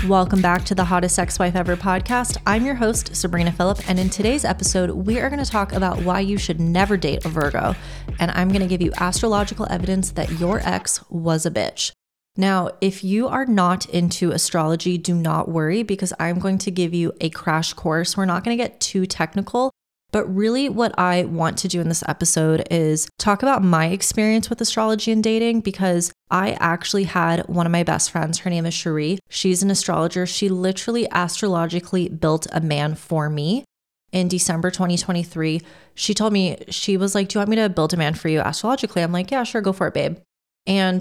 Welcome back to the Hottest Ex-Wife Ever podcast. I'm your host, Sabrina Phillip, and in today's episode, we are going to talk about why you should never date a Virgo, and I'm going to give you astrological evidence that your ex was a bitch. Now, if you are not into astrology, do not worry because I'm going to give you a crash course. We're not going to get too technical, but really what I want to do in this episode is talk about my experience with astrology and dating because I actually had one of my best friends. Her name is Cherie. She's an astrologer. She literally astrologically built a man for me in December 2023. She told me, she was like, do you want me to build a man for you astrologically? I'm like, yeah, sure, go for it, babe. And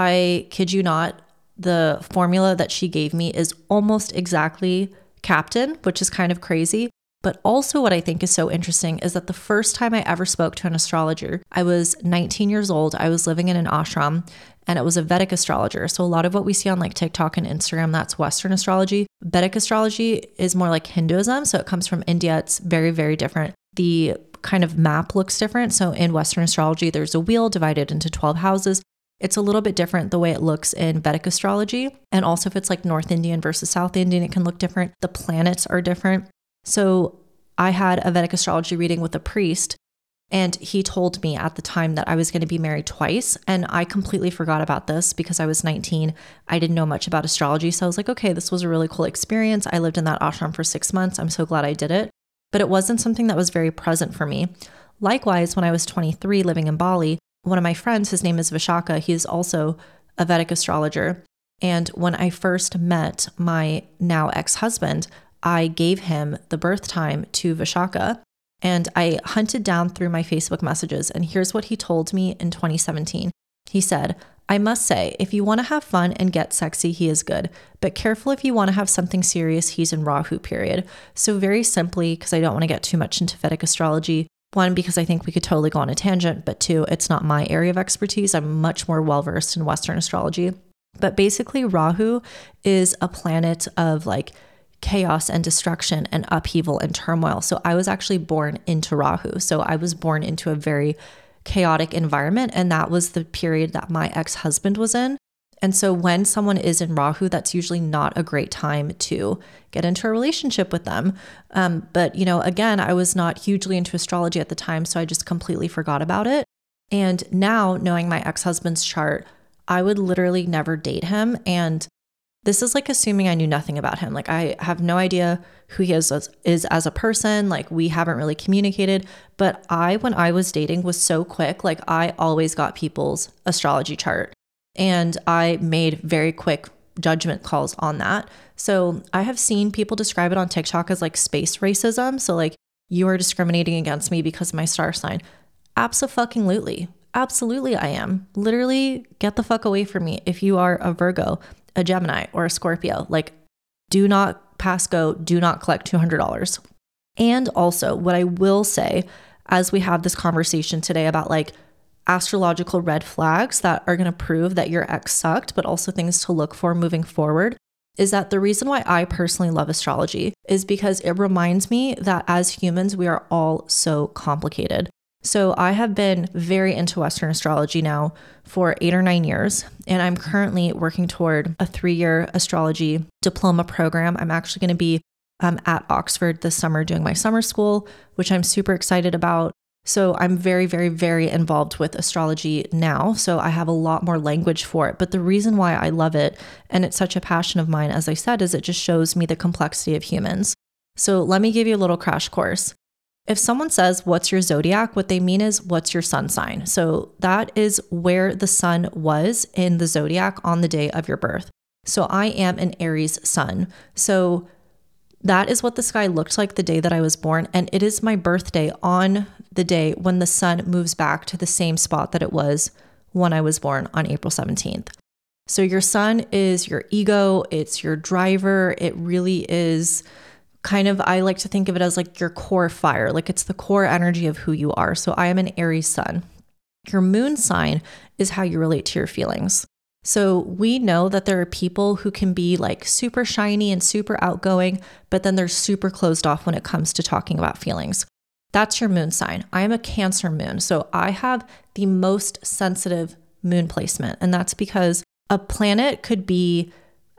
I kid you not, the formula that she gave me is almost exactly Captain, which is kind of crazy. But also what I think is so interesting is that the first time I ever spoke to an astrologer, I was 19 years old. I was living in an ashram and it was a Vedic astrologer. So a lot of what we see on like TikTok and Instagram, that's Western astrology. Vedic astrology is more like Hinduism. So it comes from India. It's very, very different. The kind of map looks different. So in Western astrology, there's a wheel divided into 12 houses. It's a little bit different the way it looks in Vedic astrology. And also if it's like North Indian versus South Indian, it can look different. The planets are different. So I had a Vedic astrology reading with a priest, and he told me at the time that I was going to be married twice. And I completely forgot about this because I was 19. I didn't know much about astrology. So I was like, okay, this was a really cool experience. I lived in that ashram for 6 months. I'm so glad I did it. But it wasn't something that was very present for me. Likewise, when I was 23 living in Bali, one of my friends, his name is Vishaka. He is also a Vedic astrologer. And when I first met my now ex-husband, I gave him the birth time to Vishaka, and I hunted down through my Facebook messages, and here's what he told me in 2017. He said, I must say, if you want to have fun and get sexy, he is good, but careful if you want to have something serious, he's in Rahu period. So very simply, because I don't want to get too much into Vedic astrology, one, because I think we could totally go on a tangent, but two, it's not my area of expertise. I'm much more well-versed in Western astrology. But basically, Rahu is a planet of like chaos and destruction and upheaval and turmoil. So I was actually born into Rahu. So I was born into a very chaotic environment. And that was the period that my ex-husband was in. And so when someone is in Rahu, that's usually not a great time to get into a relationship with them. But, you know, again, I was not hugely into astrology at the time, so I just completely forgot about it. And now knowing my ex-husband's chart, I would literally never date him. And this is like assuming I knew nothing about him. Like I have no idea who he is as a person. Like we haven't really communicated, but when I was dating was so quick. Like I always got people's astrology chart and I made very quick judgment calls on that. So I have seen people describe it on TikTok as like space racism. So like you are discriminating against me because of my star sign. Abso-fucking-lutely. Absolutely I am. Literally get the fuck away from me if you are a Virgo, a Gemini, or a Scorpio. Like, do not pass go, do not collect $200. And also, what I will say, as we have this conversation today about like astrological red flags that are going to prove that your ex sucked, but also things to look for moving forward, is that the reason why I personally love astrology is because it reminds me that as humans, we are all so complicated. So I have been very into Western astrology now for 8 or 9 years, and I'm currently working toward a 3-year astrology diploma program. I'm actually going to be at Oxford this summer doing my summer school, which I'm super excited about. So I'm very, very, very involved with astrology now. So I have a lot more language for it. But the reason why I love it, and it's such a passion of mine, as I said, is it just shows me the complexity of humans. So let me give you a little crash course. If someone says, what's your zodiac? What they mean is, what's your sun sign? So that is where the sun was in the zodiac on the day of your birth. So I am an Aries sun. So that is what the sky looked like the day that I was born. And it is my birthday on the day when the sun moves back to the same spot that it was when I was born on April 17th. So your sun is your ego. It's your driver. It really is kind of, I like to think of it as like your core fire, like it's the core energy of who you are. So I am an Aries sun. Your moon sign is how you relate to your feelings. So we know that there are people who can be like super shiny and super outgoing, but then they're super closed off when it comes to talking about feelings. That's your moon sign. I am a Cancer moon. So I have the most sensitive moon placement. And that's because a planet could be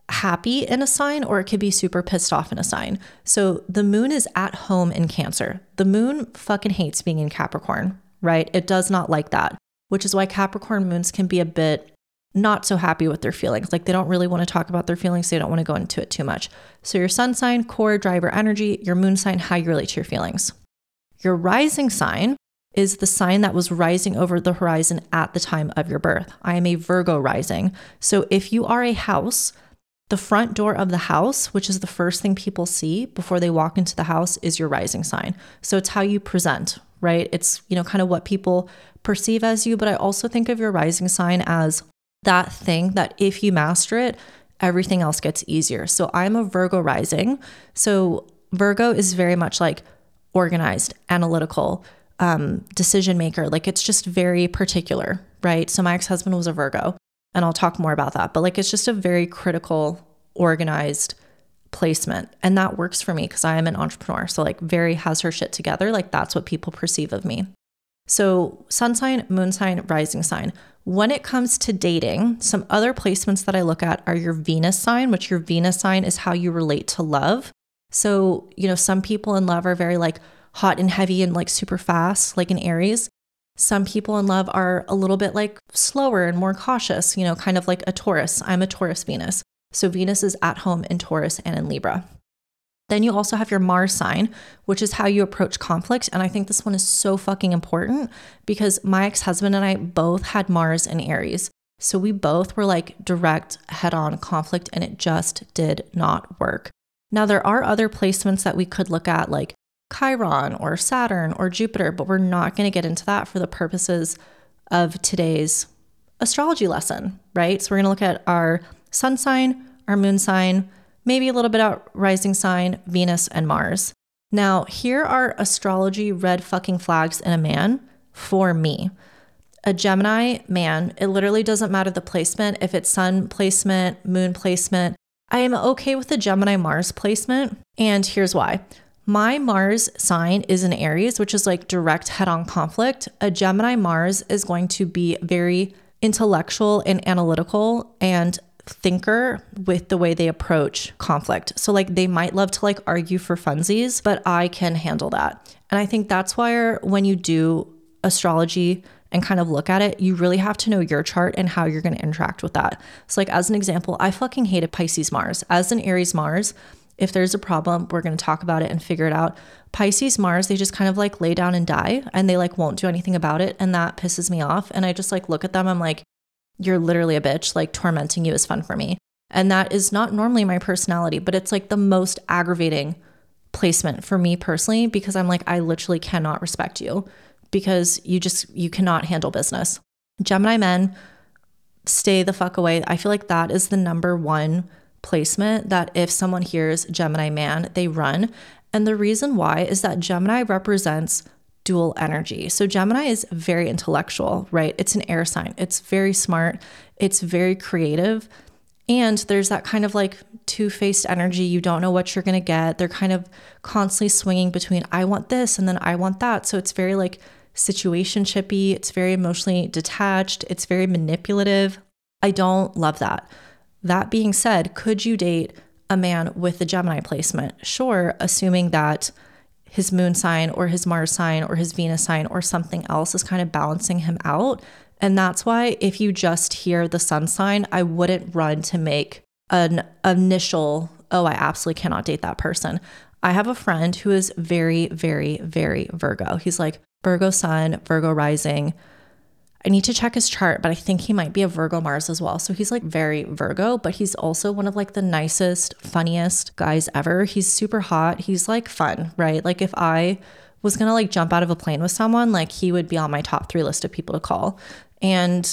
happy in a sign or it could be super pissed off in a sign. So the moon is at home in Cancer. The moon fucking hates being in Capricorn, right? It does not like that, which is why Capricorn moons can be a bit not so happy with their feelings. Like they don't really want to talk about their feelings. They don't want to go into it too much. So your sun sign, core, driver, energy, your moon sign, how you relate to your feelings. Your rising sign is the sign that was rising over the horizon at the time of your birth. I am a Virgo rising. So if you are a house, the front door of the house, which is the first thing people see before they walk into the house, is your rising sign. So it's how you present, right? It's, kind of what people perceive as you. But I also think of your rising sign as that thing that if you master it, everything else gets easier. So I'm a Virgo rising. So Virgo is very much like organized, analytical, decision maker. Like it's just very particular, right? So my ex-husband was a Virgo. And I'll talk more about that. But like, it's just a very critical, organized placement. And that works for me because I am an entrepreneur. So like very has her shit together. Like that's what people perceive of me. So sun sign, moon sign, rising sign. When it comes to dating, some other placements that I look at are your Venus sign, which your Venus sign is how you relate to love. So, some people in love are very like hot and heavy and like super fast, like in Aries. Some people in love are a little bit like slower and more cautious, kind of like a Taurus. I'm a Taurus Venus. So Venus is at home in Taurus and in Libra. Then you also have your Mars sign, which is how you approach conflict. And I think this one is so fucking important because my ex-husband and I both had Mars in Aries. So we both were like direct head-on conflict and it just did not work. Now there are other placements that we could look at like Chiron or Saturn or Jupiter, but we're not going to get into that for the purposes of today's astrology lesson, right? So we're going to look at our sun sign, our moon sign, maybe a little bit out rising sign, Venus and Mars. Now, here are astrology red fucking flags in a man for me. A Gemini man, it literally doesn't matter the placement. If it's sun placement, moon placement, I am okay with the Gemini Mars placement. And here's why. My Mars sign is in Aries, which is like direct head-on conflict. A Gemini Mars is going to be very intellectual and analytical and thinker with the way they approach conflict. So like they might love to like argue for funsies, but I can handle that. And I think that's why when you do astrology and kind of look at it, you really have to know your chart and how you're going to interact with that. So like as an example, I fucking hated Pisces Mars. As an Aries Mars, if there's a problem, we're going to talk about it and figure it out. Pisces Mars, they just kind of like lay down and die and they like won't do anything about it. And that pisses me off. And I just like look at them. I'm like, you're literally a bitch. Like tormenting you is fun for me. And that is not normally my personality, but it's like the most aggravating placement for me personally, because I'm like, I literally cannot respect you because you cannot handle business. Gemini men, stay the fuck away. I feel like that is the number one placement that if someone hears Gemini man, they run. And the reason why is that Gemini represents dual energy. So Gemini is very intellectual, right? It's an air sign. It's very smart. It's very creative. And there's that kind of like two-faced energy. You don't know what you're going to get. They're kind of constantly swinging between, I want this and then I want that. So it's very like situationshipy. It's very emotionally detached. It's very manipulative. I don't love that. That being said, could you date a man with the Gemini placement? Sure, assuming that his moon sign or his Mars sign or his Venus sign or something else is kind of balancing him out. And that's why if you just hear the sun sign, I wouldn't run to make an initial, oh, I absolutely cannot date that person. I have a friend who is very, very, very Virgo. He's like Virgo sun, Virgo rising. I need to check his chart, but I think he might be a Virgo Mars as well. So he's like very Virgo, but he's also one of like the nicest, funniest guys ever. He's super hot. He's like fun, right? Like if I was going to like jump out of a plane with someone, like he would be on my top 3 list of people to call. And,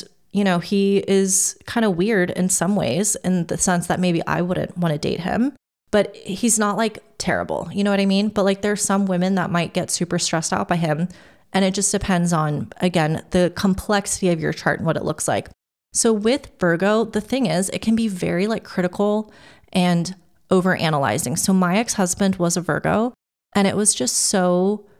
he is kind of weird in some ways in the sense that maybe I wouldn't want to date him, but he's not like terrible. You know what I mean? But like there's some women that might get super stressed out by him. And it just depends on, again, the complexity of your chart and what it looks like. So with Virgo, the thing is, it can be very like critical and over analyzing. So my ex-husband was a Virgo and it was just so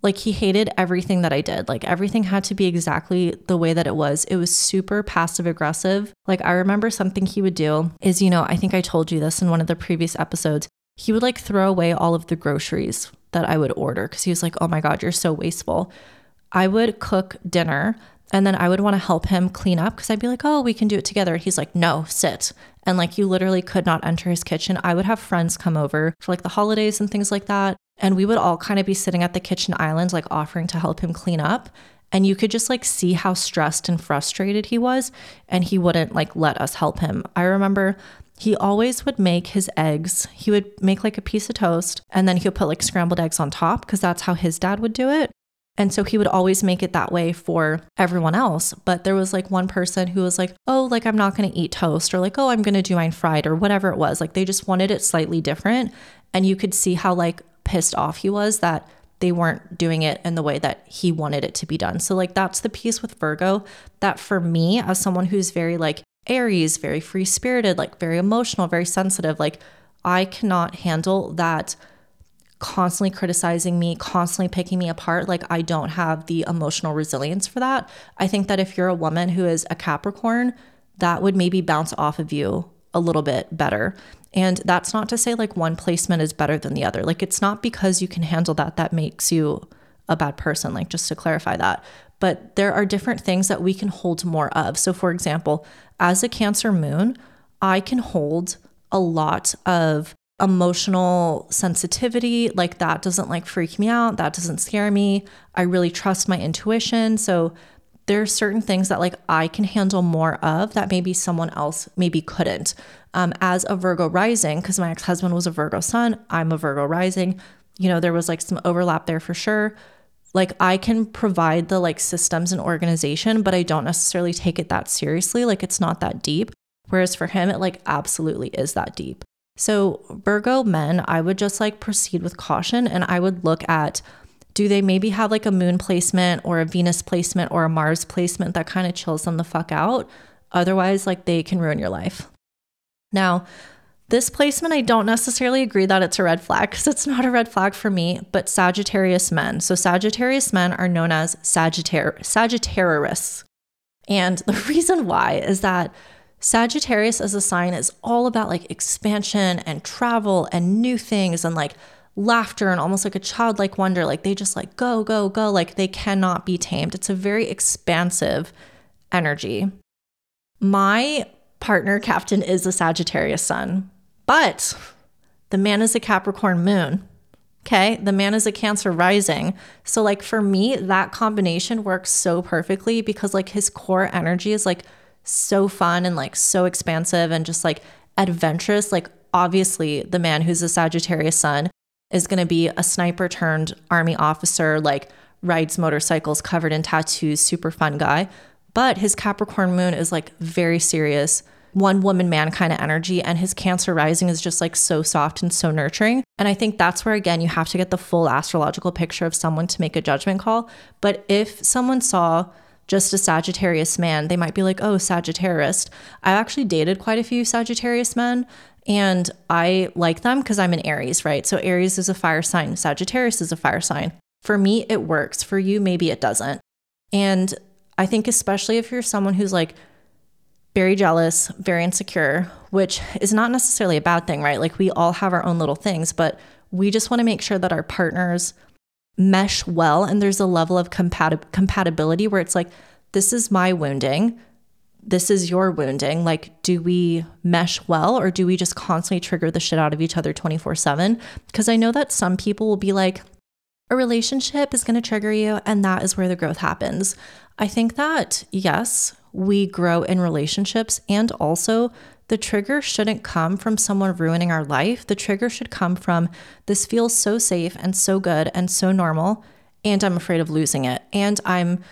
Like he hated everything that I did. Like everything had to be exactly the way that it was. It was super passive aggressive. Like I remember something he would do is, I think I told you this in one of the previous episodes. He would like throw away all of the groceries that I would order because he was like, oh my God, you're so wasteful. I would cook dinner and then I would want to help him clean up because I'd be like, oh, we can do it together. He's like, no, sit. And like you literally could not enter his kitchen. I would have friends come over for like the holidays and things like that. And we would all kind of be sitting at the kitchen islands, like offering to help him clean up. And you could just like see how stressed and frustrated he was. And he wouldn't like let us help him. I remember he always would make his eggs. He would make like a piece of toast and then he would put like scrambled eggs on top because that's how his dad would do it. And so he would always make it that way for everyone else. But there was like one person who was like, oh, like I'm not going to eat toast, or like, oh, I'm going to do mine fried, or whatever it was. Like they just wanted it slightly different. And you could see how like pissed off he was that they weren't doing it in the way that he wanted it to be done. So like that's the piece with Virgo that for me, as someone who's very like Aries, very free spirited, like very emotional, very sensitive, like I cannot handle that constantly criticizing me, constantly picking me apart. Like I don't have the emotional resilience for that. I think that if you're a woman who is a Capricorn, that would maybe bounce off of you a little bit better. And that's not to say like one placement is better than the other. Like it's not because you can handle that makes you a bad person, like just to clarify that. But there are different things that we can hold more of. So for example, as a Cancer moon, I can hold a lot of emotional sensitivity. Like that doesn't like freak me out. That doesn't scare me. I really trust my intuition. So there are certain things that like I can handle more of that maybe someone else maybe couldn't. As a Virgo rising, because my ex-husband was a Virgo sun, I'm a Virgo rising, there was like some overlap there for sure. Like I can provide the like systems and organization, but I don't necessarily take it that seriously. Like it's not that deep. Whereas for him, it like absolutely is that deep. So Virgo men, I would just like proceed with caution and I would look at, do they maybe have like a moon placement or a Venus placement or a Mars placement that kind of chills them the fuck out? Otherwise, like they can ruin your life. Now, this placement, I don't necessarily agree that it's a red flag because it's not a red flag for me, but Sagittarius men. So Sagittarius men are known as Sagittarius. And the reason why is that Sagittarius as a sign is all about like expansion and travel and new things and like laughter and almost like a childlike wonder. Like they just like go, go, go. Like they cannot be tamed. It's a very expansive energy. My partner, Captain, is a Sagittarius sun, but the man is a Capricorn moon. Okay. The man is a Cancer rising. So like for me, that combination works so perfectly because like his core energy is like so fun and like so expansive and just like adventurous. Like obviously the man who's a Sagittarius sun is going to be a sniper turned army officer, like rides motorcycles covered in tattoos, super fun guy. But his Capricorn moon is like very serious, one woman man kind of energy. And his Cancer rising is just like so soft and so nurturing. And I think that's where, again, you have to get the full astrological picture of someone to make a judgment call. But if someone saw just a Sagittarius man, they might be like, oh, Sagittarius. I actually dated quite a few Sagittarius men and I like them because I'm an Aries, right? So Aries is a fire sign. Sagittarius is a fire sign. For me, it works. For you, maybe it doesn't. And I think especially if you're someone who's like very jealous, very insecure, which is not necessarily a bad thing, right? Like we all have our own little things, but we just want to make sure that our partners mesh well and there's a level of compatibility where it's like, this is my wounding, this is your wounding. Like, do we mesh well or do we just constantly trigger the shit out of each other 24/7? Because I know that some people will be like, a relationship is going to trigger you and that is where the growth happens. I think that yes, we grow in relationships and also the trigger shouldn't come from someone ruining our life. The trigger should come from this feels so safe and so good and so normal and I'm afraid of losing it. And I'm,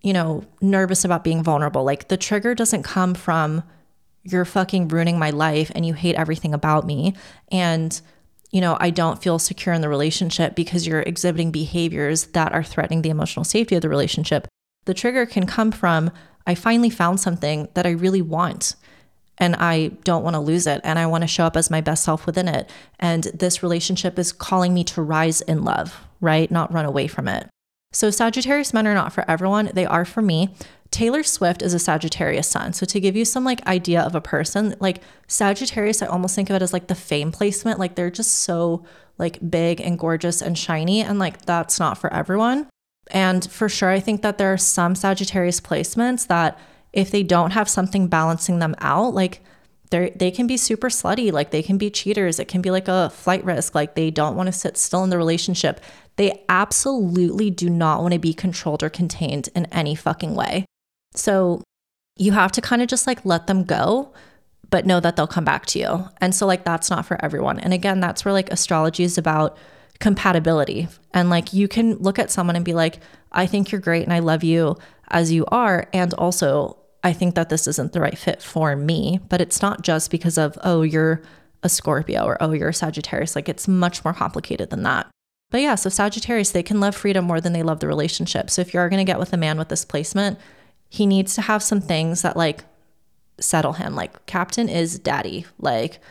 nervous about being vulnerable. Like the trigger doesn't come from you're fucking ruining my life and you hate everything about me. And, I don't feel secure in the relationship because you're exhibiting behaviors that are threatening the emotional safety of the relationship. The trigger can come from, I finally found something that I really want and I don't want to lose it. And I want to show up as my best self within it. And this relationship is calling me to rise in love, right? Not run away from it. So Sagittarius men are not for everyone. They are for me. Taylor Swift is a Sagittarius sun. So to give you some like idea of a person, like Sagittarius, I almost think of it as like the fame placement. Like they're just so like big and gorgeous and shiny. And like, that's not for everyone. And for sure, I think that there are some Sagittarius placements that if they don't have something balancing them out, like they can be super slutty, like they can be cheaters. It can be like a flight risk. Like they don't want to sit still in the relationship. They absolutely do not want to be controlled or contained in any fucking way. So you have to kind of just like let them go, but know that they'll come back to you. And so like, that's not for everyone. And again, that's where like astrology is about compatibility. And like, you can look at someone and be like, I think you're great and I love you as you are. And also, I think that this isn't the right fit for me, but it's not just because of, oh, you're a Scorpio or, oh, you're a Sagittarius. Like it's much more complicated than that. But yeah, so Sagittarius, they can love freedom more than they love the relationship. So if you're going to get with a man with this placement, he needs to have some things that like settle him. Like Captain is daddy, like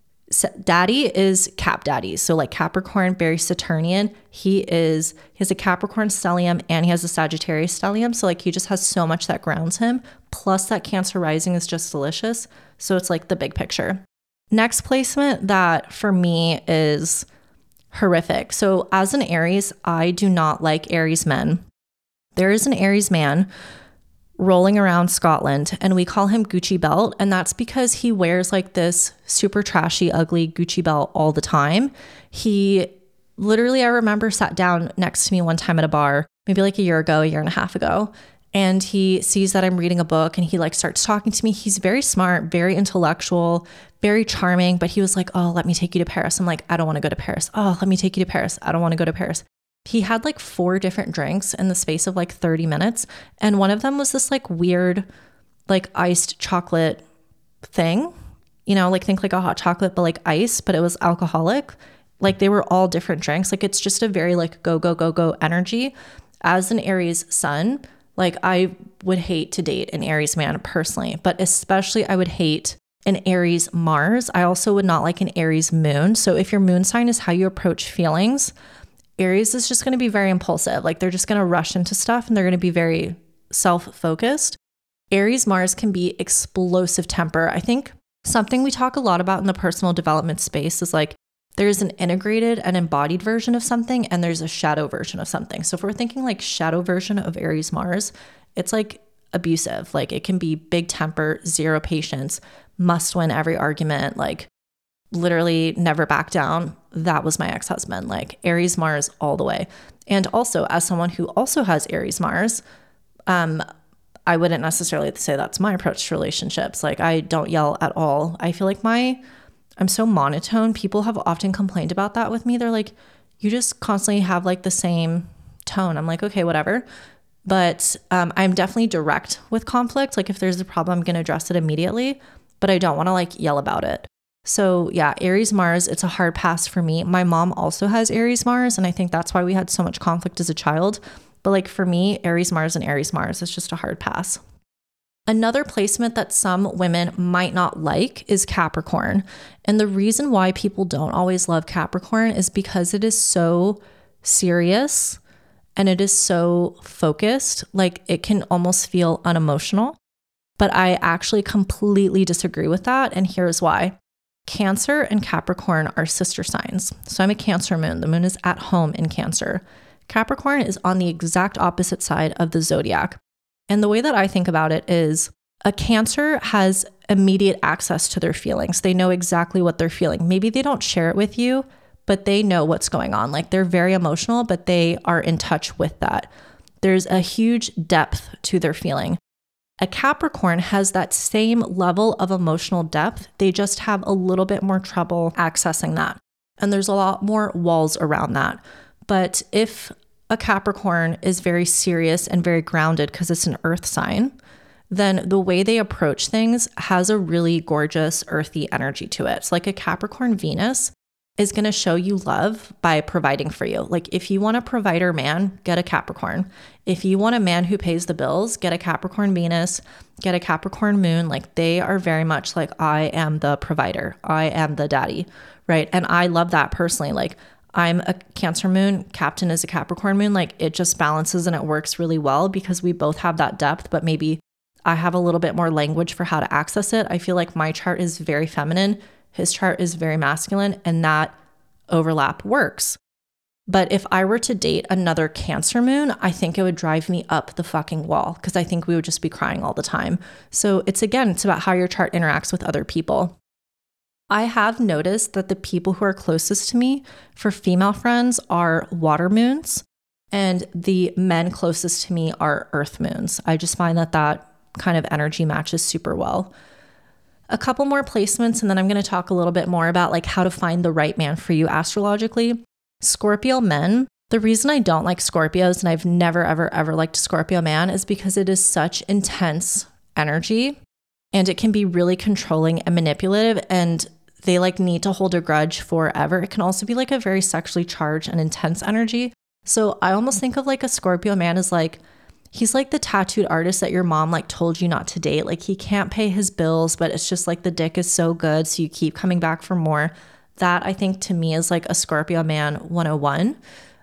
daddy is Cap daddy. So like Capricorn, very Saturnian. He has a Capricorn stellium and he has a Sagittarius stellium. So like he just has so much that grounds him. Plus that Cancer rising is just delicious. So it's like the big picture. Next placement that for me is horrific. So as an Aries, I do not like Aries men. There is an Aries man rolling around Scotland and we call him Gucci Belt. And that's because he wears like this super trashy, ugly Gucci belt all the time. He literally, I remember sat down next to me one time at a bar, maybe like a year and a half ago. And he sees that I'm reading a book and he like starts talking to me. He's very smart, very intellectual, very charming, but he was like, oh, let me take you to Paris. I'm like, I don't want to go to Paris. Oh, let me take you to Paris. I don't want to go to Paris. He had like 4 different drinks in the space of like 30 minutes. And one of them was this like weird, like iced chocolate thing, you know, like think like a hot chocolate, but like ice, but it was alcoholic. Like they were all different drinks. Like it's just a very like go, go, go, go energy. As an Aries sun, like I would hate to date an Aries man personally, but especially I would hate an Aries Mars. I also would not like an Aries moon. So if your moon sign is how you approach feelings, Aries is just going to be very impulsive. Like they're just going to rush into stuff and they're going to be very self-focused. Aries Mars can be explosive temper. I think something we talk a lot about in the personal development space is like there's an integrated and embodied version of something and there's a shadow version of something. So if we're thinking like shadow version of Aries Mars, it's like abusive. Like it can be big temper, zero patience, must win every argument, like literally never back down. That was my ex-husband, like Aries Mars all the way. And also as someone who also has Aries Mars, I wouldn't necessarily say that's my approach to relationships. Like I don't yell at all. I feel like I'm so monotone. People have often complained about that with me. They're like, you just constantly have like the same tone. I'm like, okay, whatever. But I'm definitely direct with conflict. Like if there's a problem, I'm going to address it immediately, but I don't want to like yell about it. So yeah, Aries Mars, it's a hard pass for me. My mom also has Aries Mars, and I think that's why we had so much conflict as a child. But like for me, Aries Mars and Aries Mars, it's just a hard pass. Another placement that some women might not like is Capricorn. And the reason why people don't always love Capricorn is because it is so serious and it is so focused. Like it can almost feel unemotional. But I actually completely disagree with that. And here's why. Cancer and Capricorn are sister signs. So I'm a Cancer moon. The moon is at home in Cancer. Capricorn is on the exact opposite side of the zodiac. And the way that I think about it is a Cancer has immediate access to their feelings. They know exactly what they're feeling. Maybe they don't share it with you, but they know what's going on. Like they're very emotional, but they are in touch with that. There's a huge depth to their feeling. A Capricorn has that same level of emotional depth. They just have a little bit more trouble accessing that. And there's a lot more walls around that. But if a Capricorn is very serious and very grounded because it's an earth sign, then the way they approach things has a really gorgeous earthy energy to it. It's like a Capricorn Venus is going to show you love by providing for you. Like if you want a provider man, get a Capricorn. If you want a man who pays the bills, get a Capricorn Venus, get a Capricorn moon. Like they are very much like, I am the provider. I am the daddy, right? And I love that personally. Like I'm a Cancer moon, Captain is a Capricorn moon. Like it just balances and it works really well because we both have that depth, but maybe I have a little bit more language for how to access it. I feel like my chart is very feminine. His chart is very masculine, and that overlap works. But if I were to date another Cancer moon, I think it would drive me up the fucking wall because I think we would just be crying all the time. So it's about how your chart interacts with other people. I have noticed that the people who are closest to me for female friends are water moons, and the men closest to me are earth moons. I just find that kind of energy matches super well. A couple more placements, and then I'm going to talk a little bit more about like how to find the right man for you astrologically. Scorpio men. The reason I don't like Scorpios, and I've never, ever, ever liked a Scorpio man, is because it is such intense energy and it can be really controlling and manipulative, and they like need to hold a grudge forever. It can also be like a very sexually charged and intense energy. So I almost think of like a Scorpio man as like, he's like the tattooed artist that your mom like told you not to date. Like he can't pay his bills, but it's just like the dick is so good, so you keep coming back for more. That I think to me is like a Scorpio man 101.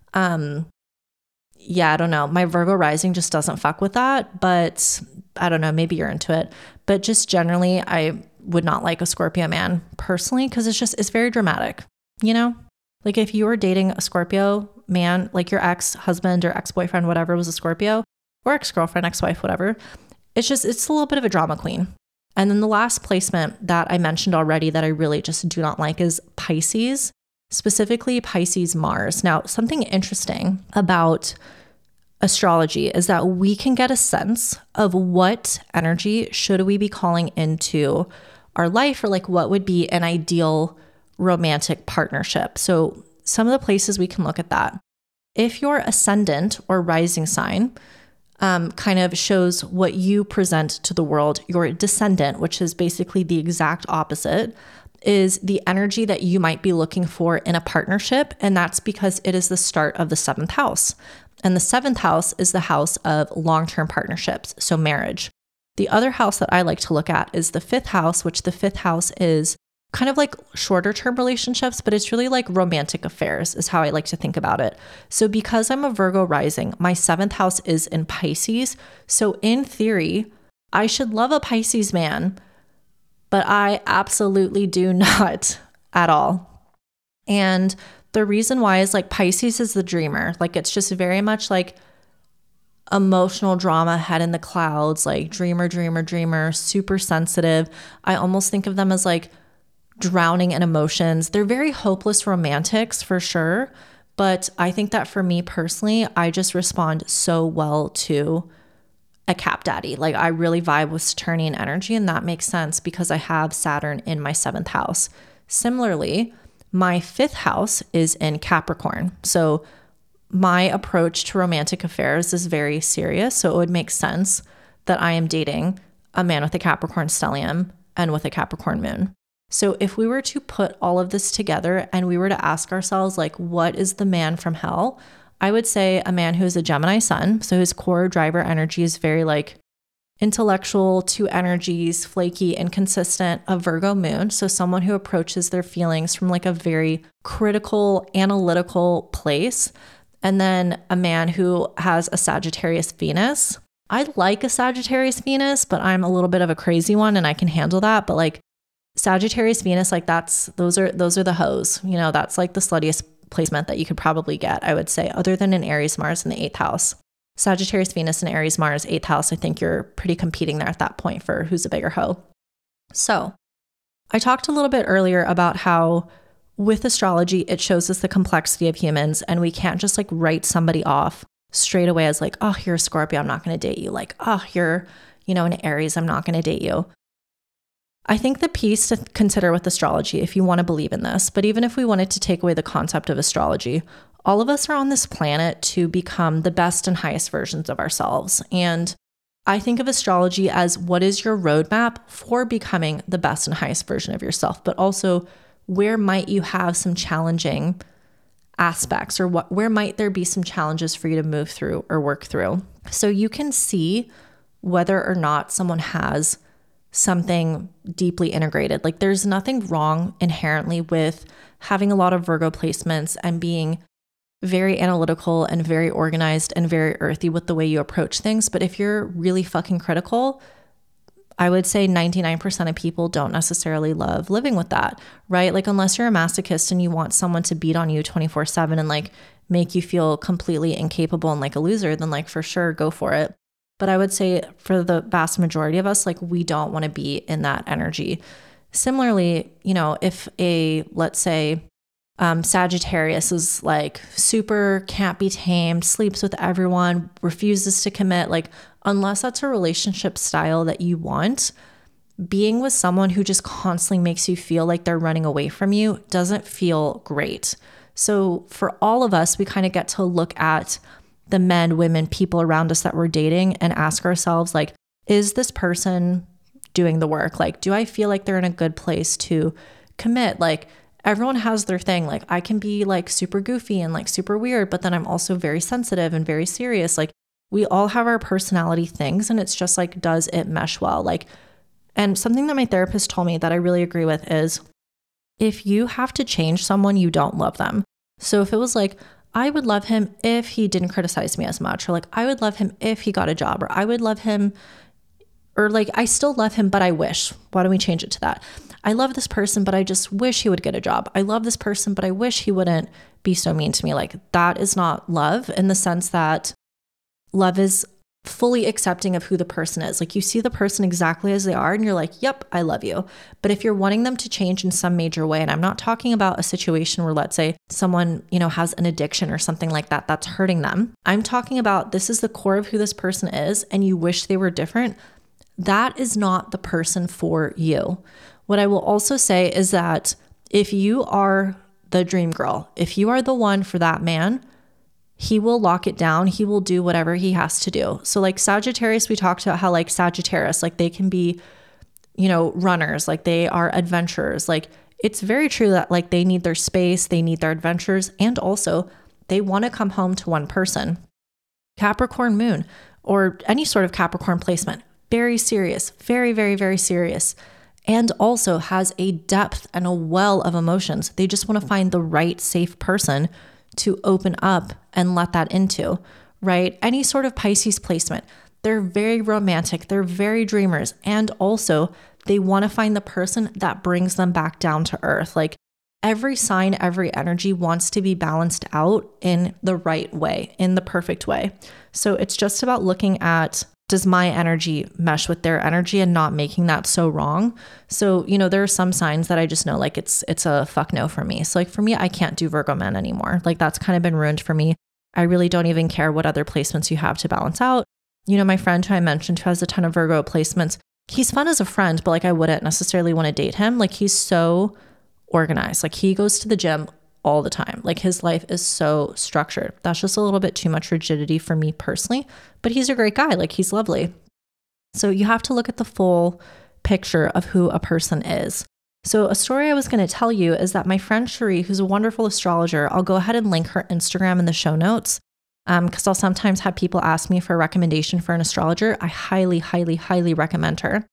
Yeah, I don't know. My Virgo rising just doesn't fuck with that, but I don't know, maybe you're into it. But just generally, I would not like a Scorpio man personally because it's very dramatic, you know? Like if you were dating a Scorpio man, like your ex-husband or ex-boyfriend, whatever, was a Scorpio, or ex-girlfriend, ex-wife, whatever, it's a little bit of a drama queen. And then the last placement that I mentioned already that I really just do not like is Pisces, specifically Pisces Mars. Now, something interesting about astrology is that we can get a sense of what energy should we be calling into our life, or like what would be an ideal romantic partnership. So some of the places we can look at that. If your ascendant or rising sign kind of shows what you present to the world, your descendant, which is basically the exact opposite, is the energy that you might be looking for in a partnership. And that's because it is the start of the 7th house. And the 7th house is the house of long-term partnerships, so marriage. The other house that I like to look at is the 5th house, which the 5th house is kind of like shorter term relationships, but it's really like romantic affairs is how I like to think about it. So because I'm a Virgo rising, my 7th house is in Pisces. So in theory, I should love a Pisces man, but I absolutely do not at all. And the reason why is like Pisces is the dreamer. Like it's just very much like emotional drama, head in the clouds, like dreamer, super sensitive. I almost think of them as like drowning in emotions. They're very hopeless romantics for sure. But I think that for me personally, I just respond so well to a Cap Daddy. Like I really vibe with Saturnian energy, and that makes sense because I have Saturn in my 7th house. Similarly, my 5th house is in Capricorn. So my approach to romantic affairs is very serious. So it would make sense that I am dating a man with a Capricorn stellium and with a Capricorn moon. So if we were to put all of this together and we were to ask ourselves, like, what is the man from hell? I would say a man who is a Gemini sun. So his core driver energy is very like intellectual, 2 energies, flaky, inconsistent, a Virgo moon. So someone who approaches their feelings from like a very critical, analytical place. And then a man who has a Sagittarius Venus. I like a Sagittarius Venus, but I'm a little bit of a crazy one and I can handle that. But like Sagittarius Venus, like those are the hoes, you know, that's like the sluttiest placement that you could probably get, I would say, other than an Aries Mars in the 8th house. Sagittarius Venus and Aries Mars, 8th house, I think you're pretty competing there at that point for who's a bigger hoe. So I talked a little bit earlier about how with astrology, it shows us the complexity of humans, and we can't just like write somebody off straight away as like, oh, you're a Scorpio, I'm not going to date you. Like, oh, you're, you know, an Aries, I'm not going to date you. I think the piece to consider with astrology, if you want to believe in this, but even if we wanted to take away the concept of astrology, all of us are on this planet to become the best and highest versions of ourselves. And I think of astrology as what is your roadmap for becoming the best and highest version of yourself, but also where might you have some challenging aspects, or where might there be some challenges for you to move through or work through. So you can see whether or not someone has something deeply integrated. Like there's nothing wrong inherently with having a lot of Virgo placements and being very analytical and very organized and very earthy with the way you approach things. But if you're really fucking critical, I would say 99% of people don't necessarily love living with that, right? Like unless you're a masochist and you want someone to beat on you 24/7 and like make you feel completely incapable and like a loser, then like for sure, go for it. But I would say for the vast majority of us, like we don't want to be in that energy. Similarly, you know, if let's say, Sagittarius is like super can't be tamed, sleeps with everyone, refuses to commit, like unless that's a relationship style that you want, being with someone who just constantly makes you feel like they're running away from you doesn't feel great. So for all of us, we kind of get to look at the men, women, people around us that we're dating and ask ourselves, like, is this person doing the work? Like, do I feel like they're in a good place to commit? Like, everyone has their thing. Like, I can be like super goofy and like super weird, but then I'm also very sensitive and very serious. Like, we all have our personality things, and it's just like, does it mesh well? Like, and something that my therapist told me that I really agree with is if you have to change someone, you don't love them. So if it was like, I would love him if he didn't criticize me as much, or like, I would love him if he got a job, or I would love him, or like, I still love him, but I wish. Why don't we change it to that? I love this person, but I just wish he would get a job. I love this person, but I wish he wouldn't be so mean to me. Like, that is not love, in the sense that love is fully accepting of who the person is. Like, you see the person exactly as they are and you're like, yep, I love you. But if you're wanting them to change in some major way, and I'm not talking about a situation where, let's say someone, you know, has an addiction or something like that, that's hurting them. I'm talking about this is the core of who this person is and you wish they were different. That is not the person for you. What I will also say is that if you are the dream girl, if you are the one for that man, he will lock it down. He will do whatever he has to do. So like Sagittarius, we talked about how like Sagittarius, like they can be, you know, runners, like they are adventurers. Like it's very true that like they need their space, they need their adventures, and also they want to come home to one person. Capricorn moon or any sort of Capricorn placement, very serious, very, very, very serious. And also has a depth and a well of emotions. They just want to find the right safe person to open up and let that into, right? Any sort of Pisces placement, they're very romantic, they're very dreamers, and also they want to find the person that brings them back down to earth. Like every sign, every energy wants to be balanced out in the right way, in the perfect way. So it's just about looking at, does my energy mesh with their energy and not making that so wrong? So, you know, there are some signs that I just know like it's a fuck no for me. So like for me, I can't do Virgo men anymore. Like that's kind of been ruined for me. I really don't even care what other placements you have to balance out. You know, my friend who I mentioned who has a ton of Virgo placements, he's fun as a friend, but like I wouldn't necessarily want to date him. Like he's so organized. Like he goes to the gym all the time. Like his life is so structured. That's just a little bit too much rigidity for me personally, but he's a great guy. Like he's lovely. So you have to look at the full picture of who a person is. So a story I was going to tell you is that my friend Cherie, who's a wonderful astrologer, I'll go ahead and link her Instagram in the show notes because I'll sometimes have people ask me for a recommendation for an astrologer. I highly, highly, highly recommend her.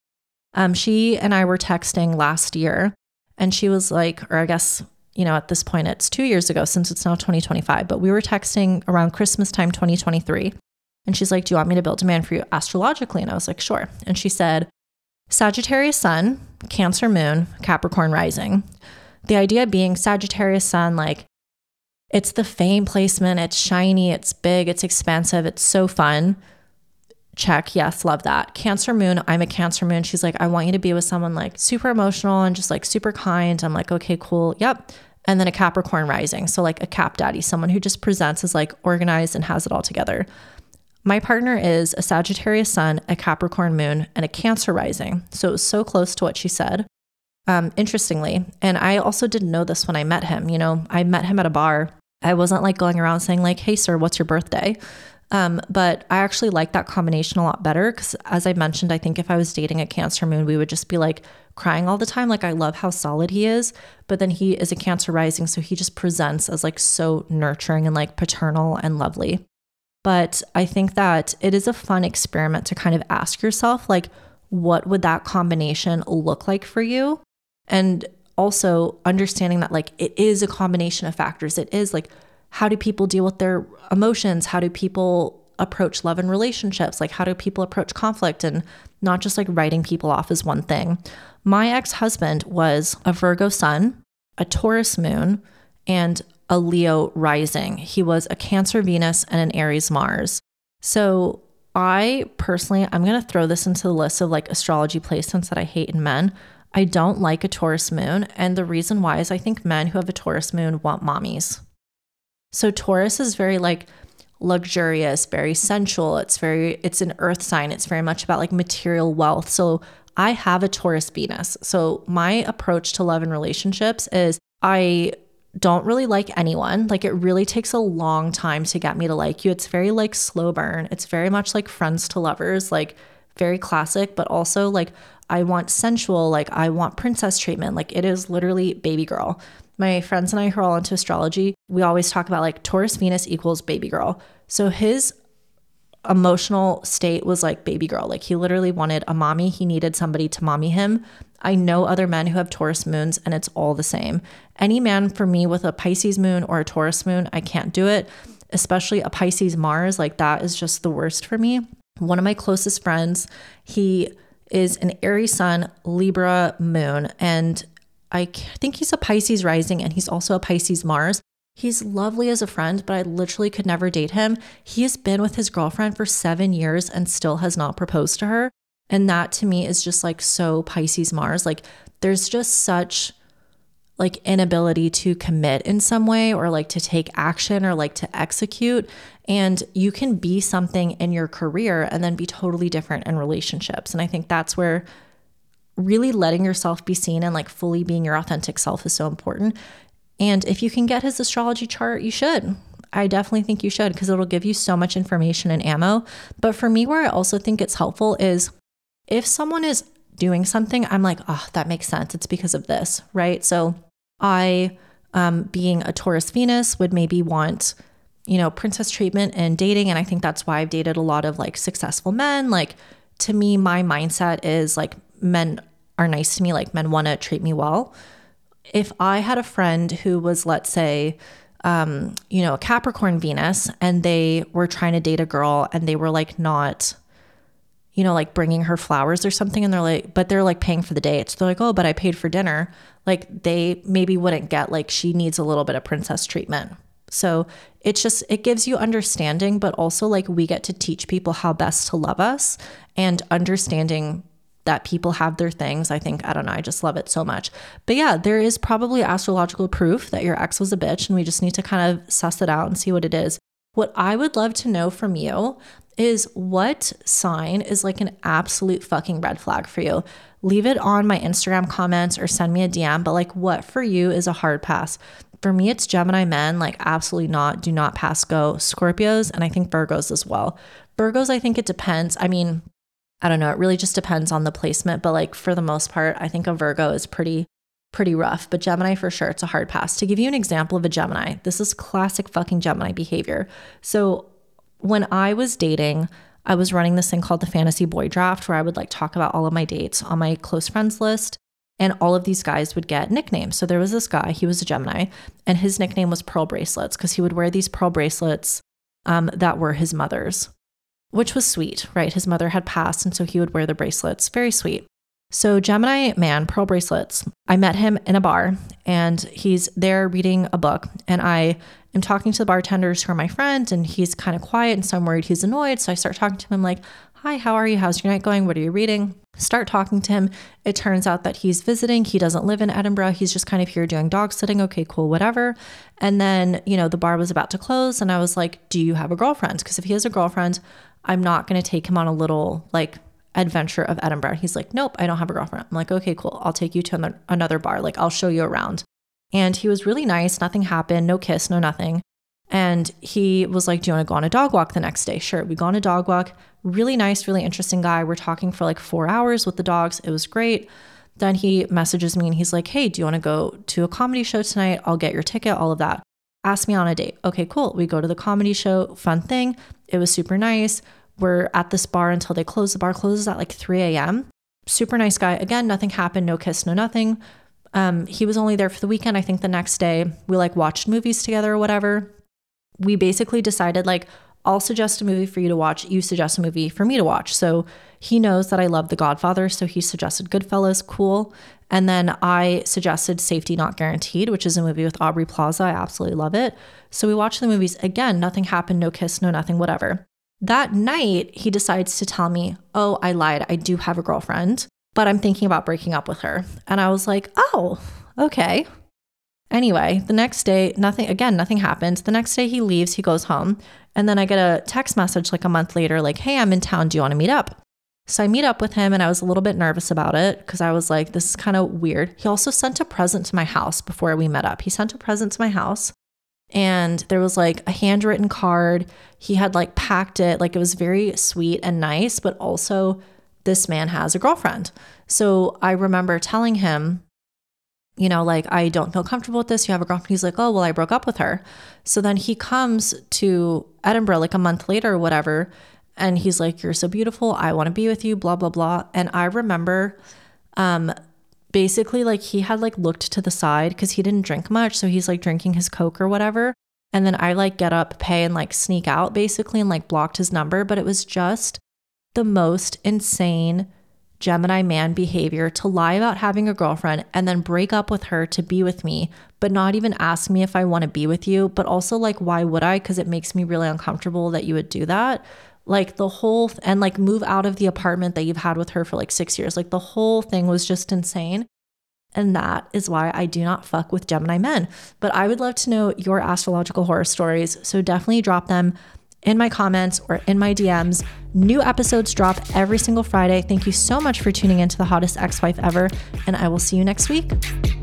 She and I were texting last year and she was like, or I guess, you know, at this point, it's 2 years ago since it's now 2025, but we were texting around Christmas time, 2023. And she's like, do you want me to build a man for you astrologically? And I was like, sure. And she said, Sagittarius sun, Cancer moon, Capricorn rising. The idea being Sagittarius sun, like it's the fame placement. It's shiny. It's big. It's expensive. It's so fun. Check. Yes. Love that. Cancer moon. I'm a Cancer moon. She's like, I want you to be with someone like super emotional and just like super kind. I'm like, okay, cool. Yep. And then a Capricorn rising. So like a Cap daddy, someone who just presents as like organized and has it all together. My partner is a Sagittarius sun, a Capricorn moon, and a Cancer rising. So it was so close to what she said. Interestingly, and I also didn't know this when I met him. You know, I met him at a bar. I wasn't like going around saying like, hey, sir, what's your birthday? But I actually like that combination a lot better because as I mentioned, I think if I was dating a Cancer moon, we would just be like crying all the time. Like I love how solid he is, but then he is a Cancer rising. So he just presents as like so nurturing and like paternal and lovely. But I think that it is a fun experiment to kind of ask yourself, like, what would that combination look like for you? And also understanding that like it is a combination of factors. It is like, how do people deal with their emotions? How do people approach love and relationships? Like, how do people approach conflict, and not just like writing people off as one thing? My ex-husband was a Virgo sun, a Taurus moon, and a Leo rising. He was a Cancer Venus and an Aries Mars. So I personally, I'm going to throw this into the list of like astrology placements that I hate in men. I don't like a Taurus moon. And the reason why is I think men who have a Taurus moon want mommies. So Taurus is very like luxurious, very sensual. It's an earth sign. It's very much about like material wealth. So I have a Taurus Venus. So my approach to love and relationships is I don't really like anyone. Like it really takes a long time to get me to like you. It's very like slow burn. It's very much like friends to lovers, like very classic, but also like I want sensual, like I want princess treatment. Like it is literally baby girl. My friends and I who are all into astrology, we always talk about like Taurus Venus equals baby girl. So his emotional state was like baby girl. Like he literally wanted a mommy. He needed somebody to mommy him. I know other men who have Taurus moons and it's all the same. Any man for me with a Pisces moon or a Taurus moon, I can't do it, especially a Pisces Mars. Like that is just the worst for me. One of my closest friends, he is an Aries sun, Libra moon, and I think he's a Pisces rising and he's also a Pisces Mars. He's lovely as a friend, but I literally could never date him. He has been with his girlfriend for 7 years and still has not proposed to her. And that to me is just like so Pisces Mars. Like there's just such like inability to commit in some way or like to take action or like to execute. And you can be something in your career and then be totally different in relationships. And I think that's where really letting yourself be seen and like fully being your authentic self is so important. And if you can get his astrology chart, you should. I definitely think you should because it'll give you so much information and ammo. But for me, where I also think it's helpful is if someone is doing something, I'm like, oh, that makes sense. It's because of this, right? So I, being a Taurus Venus, would maybe want, princess treatment and dating. And I think that's why I've dated a lot of like successful men. Like to me, my mindset is like men are nice to me, like men want to treat me well. If I had a friend who was, let's say, a Capricorn Venus, and they were trying to date a girl and they were like not, like bringing her flowers or something. And they're like paying for the date. So they're like, oh, but I paid for dinner. Like they maybe wouldn't get like she needs a little bit of princess treatment. So it gives you understanding, but also like we get to teach people how best to love us and understanding that people have their things. I just love it so much. But yeah, there is probably astrological proof that your ex was a bitch and we just need to kind of suss it out and see what it is. What I would love to know from you is what sign is like an absolute fucking red flag for you. Leave it on my Instagram comments or send me a DM, but like what for you is a hard pass? For me, it's Gemini men, like absolutely not, do not pass go. Scorpios, and I think Virgos as well. Virgos, I think it depends. I mean, I don't know. It really just depends on the placement, but like for the most part, I think a Virgo is pretty rough, but Gemini for sure, it's a hard pass. To give you an example of a Gemini, this is classic fucking Gemini behavior. So when I was dating, I was running this thing called the Fantasy Boy Draft where I would like talk about all of my dates on my close friends list. And all of these guys would get nicknames. So there was this guy, he was a Gemini, and his nickname was Pearl Bracelets because he would wear these pearl bracelets that were his mother's, which was sweet, right? His mother had passed, and so he would wear the bracelets. Very sweet. So Gemini man, Pearl Bracelets, I met him in a bar and he's there reading a book. And I am talking to the bartenders who are my friends and he's kind of quiet. And so I'm worried he's annoyed. So I start talking to him like, hi, how are you? How's your night going? What are you reading? Start talking to him. It turns out that he's visiting. He doesn't live in Edinburgh. He's just kind of here doing dog sitting. Okay, cool, whatever. And then, the bar was about to close. And I was like, do you have a girlfriend? Because if he has a girlfriend, I'm not going to take him on a little like adventure of Edinburgh. He's like, nope, I don't have a girlfriend. I'm like, okay, cool. I'll take you to another bar. Like I'll show you around. And he was really nice. Nothing happened. No kiss, no nothing. And he was like, do you want to go on a dog walk the next day? Sure. We go on a dog walk. Really nice, really interesting guy. We're talking for like 4 hours with the dogs. It was great. Then he messages me and he's like, hey, do you want to go to a comedy show tonight? I'll get your ticket, all of that. Ask me on a date. Okay, cool. We go to the comedy show. Fun thing. It was super nice. We're at this bar until they close. The bar closes at like 3 a.m. super nice guy. Again, nothing happened, no kiss, no nothing. He was only there for the weekend. I think the next day we like watched movies together or whatever. We basically decided like, I'll suggest a movie for you to watch. You suggest a movie for me to watch. So he knows that I love The Godfather. So he suggested Goodfellas. Cool. And then I suggested Safety Not Guaranteed, which is a movie with Aubrey Plaza. I absolutely love it. So we watched the movies. Again, nothing happened, no kiss, no nothing, whatever. That night, he decides to tell me, oh, I lied. I do have a girlfriend, but I'm thinking about breaking up with her. And I was like, oh, okay. Anyway, the next day, nothing happened. The next day he leaves, he goes home. And then I get a text message like a month later, like, hey, I'm in town. Do you want to meet up? So I meet up with him and I was a little bit nervous about it because I was like, this is kind of weird. He also sent a present to my house before we met up. He sent a present to my house and there was like a handwritten card. He had like packed it. Like it was very sweet and nice, but also this man has a girlfriend. So I remember telling him, you know, like, I don't feel comfortable with this. You have a girlfriend. He's like, oh, well, I broke up with her. So then he comes to Edinburgh like a month later or whatever. And he's like, you're so beautiful. I want to be with you, blah, blah, blah. And I remember basically like he had like looked to the side because he didn't drink much. So he's like drinking his Coke or whatever. And then I like get up, pay and like sneak out basically and like blocked his number. But it was just the most insane Gemini man behavior to lie about having a girlfriend and then break up with her to be with me, but not even ask me if I want to be with you. But also like, why would I? Because it makes me really uncomfortable that you would do that. Like the whole, and like move out of the apartment that you've had with her for like 6 years. Like the whole thing was just insane. And that is why I do not fuck with Gemini men. But I would love to know your astrological horror stories. So definitely drop them in my comments or in my DMs. New episodes drop every single Friday. Thank you so much for tuning into The Hottest Ex-Wife Ever, and I will see you next week.